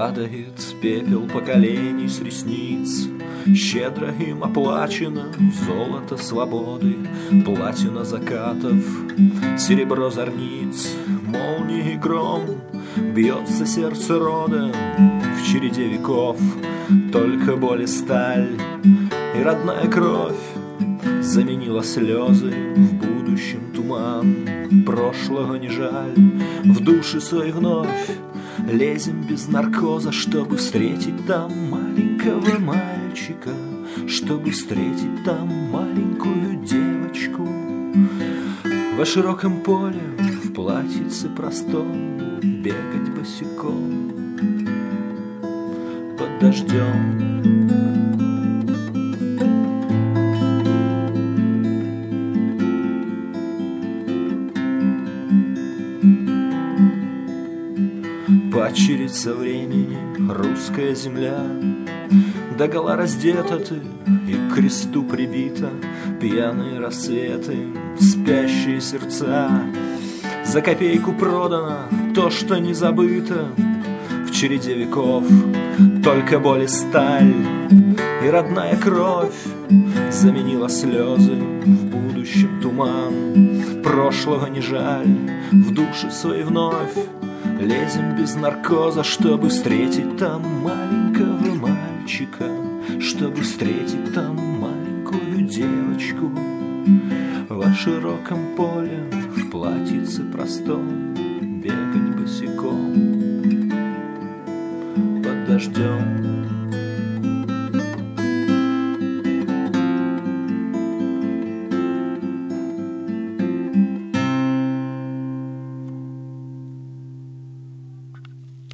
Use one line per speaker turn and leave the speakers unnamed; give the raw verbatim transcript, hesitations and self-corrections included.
Падает пепел поколений с ресниц, щедро им оплачено золото свободы, платина закатов, серебро зорниц, молнии и гром. Бьется сердце рода в череде веков, только боль и сталь и родная кровь заменила слезы в будущем туман. Прошлого не жаль, в души свои вновь лезем без наркоза, чтобы встретить там маленького мальчика, чтобы встретить там маленькую девочку. Во широком поле в платьице простом бегать босиком под дождем. Падчерица времени, русская земля, догола раздета ты и к кресту прибита. Пьяные рассветы, спящие сердца, за копейку продано то, что не забыто. В череде веков только боль и сталь и родная кровь заменила слезы в будущем туман. Прошлого не жаль, в души свои вновь лезем без наркоза, чтобы встретить там маленького мальчика, чтобы встретить там маленькую девочку. Во широком поле в платьице простом бегать босиком под дождем.